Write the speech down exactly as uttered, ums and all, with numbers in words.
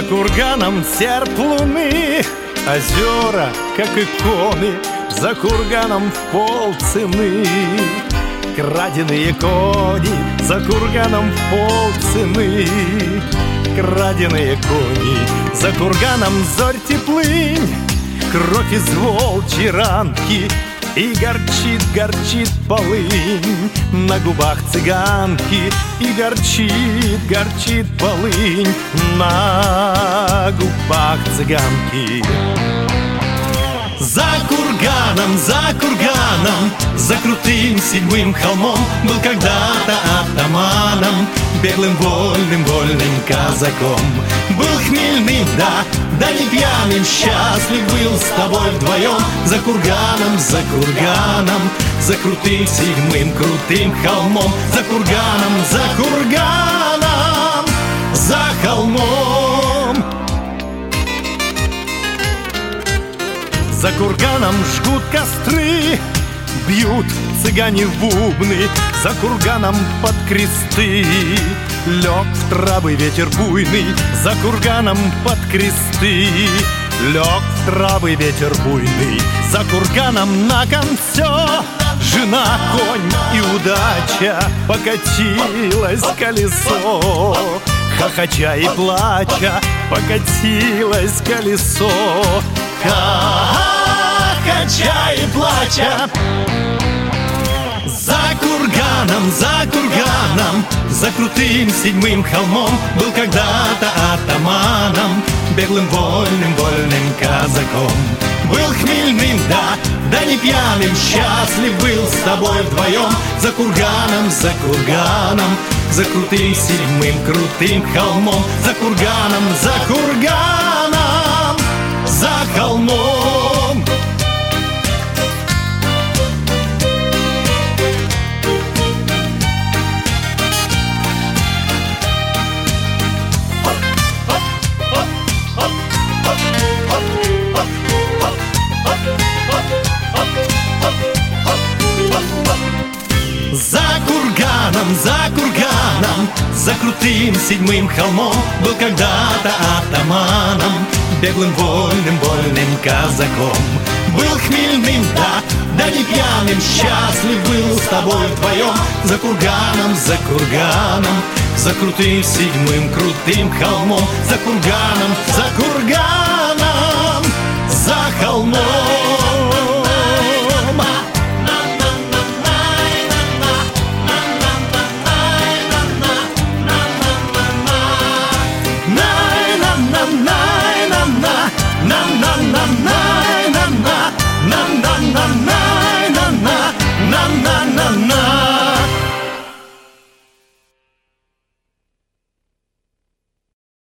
курганом серп луны, озера, как иконы, за курганом в полцены. Краденые кони, за курганом в полцены. Краденые кони, за курганом зорь теплынь, кровь из волчьей ранки, и горчит, горчит полынь на губах цыганки, и горчит, горчит полынь на губах цыганки. За курганом, за курганом, за крутым седьмым холмом был когда-то атаманом, беглым, вольным, вольным казаком. Был хмельным, да, да не пьяным, счастлив был с тобой вдвоем. За курганом, за курганом, за крутым седьмым крутым холмом. За курганом, за курганом, за холмом. За курганом жгут костры, бьют цыгане в бубны. За курганом под кресты лег в травы ветер буйный. За курганом под кресты лег в травы ветер буйный. За курганом на конце жена, конь и удача, покатилось колесо. Хохоча и плача покатилось колесо. Хохоча и плача. За курганом, за курганом, за крутым седьмым холмом был когда-то атаманом, беглым, вольным, вольным казаком. Был хмельным, да, да не пьяным, счастлив был с тобой вдвоем. За курганом, за курганом, за крутым седьмым крутым холмом. За курганом, за курганом, за холмом. За курганом, за курганом, за крутым седьмым холмом был когда-то атаманом, беглым, вольным, вольным казаком. Был хмельным, да, да не пьяным, счастлив был с тобой вдвоем. За курганом, за курганом, за крутым седьмым крутым холмом. За курганом, за курганом.